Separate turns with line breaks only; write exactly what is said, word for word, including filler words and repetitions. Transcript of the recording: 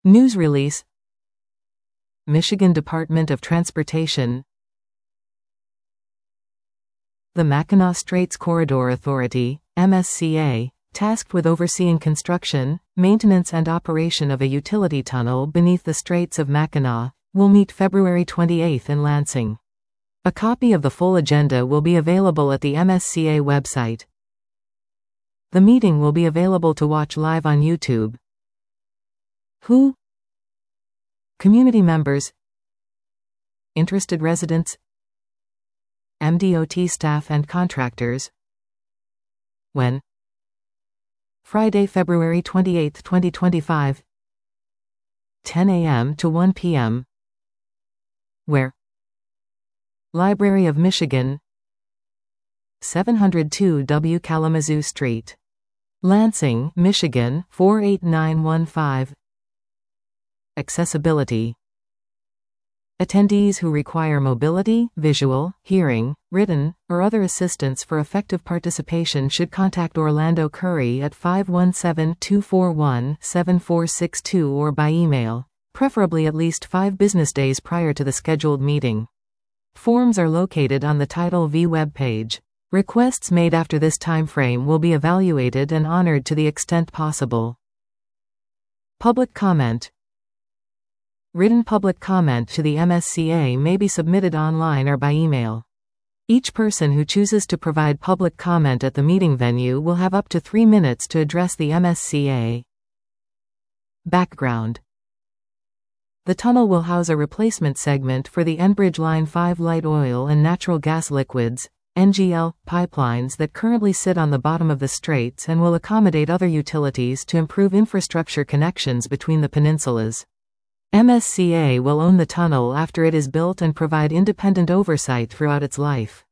News release. Michigan Department of Transportation. The Mackinac Straits Corridor Authority, M S C A, tasked with overseeing construction, maintenance and operation of a utility tunnel beneath the Straits of Mackinac, will meet February twenty-eighth in Lansing. A copy of the full agenda will be available at the M S C A website. The meeting will be available to watch live on YouTube. Who? Community members, interested residents, M D O T staff and contractors. When? Friday, February twenty-eighth, twenty twenty-five, ten a m to one p m Where? Library of Michigan, seven oh two W Kalamazoo Street, Lansing, Michigan four eight nine one five. Accessibility. Attendees who require mobility, visual, hearing, written, or other assistance for effective participation should contact Orlando Curry at five one seven, two four one, seven four six two or by email, preferably at least five business days prior to the scheduled meeting. Forms are located on the Title V webpage. Requests made after this timeframe will be evaluated and honored to the extent possible. Public comment. Written public comment to the M S C A may be submitted online or by email. Each person who chooses to provide public comment at the meeting venue will have up to three minutes to address the M S C A. Background. The tunnel will house a replacement segment for the Enbridge Line five light oil and natural gas liquids, N G L, pipelines that currently sit on the bottom of the straits and will accommodate other utilities to improve infrastructure connections between the peninsulas. M S C A will own the tunnel after it is built and provide independent oversight throughout its life.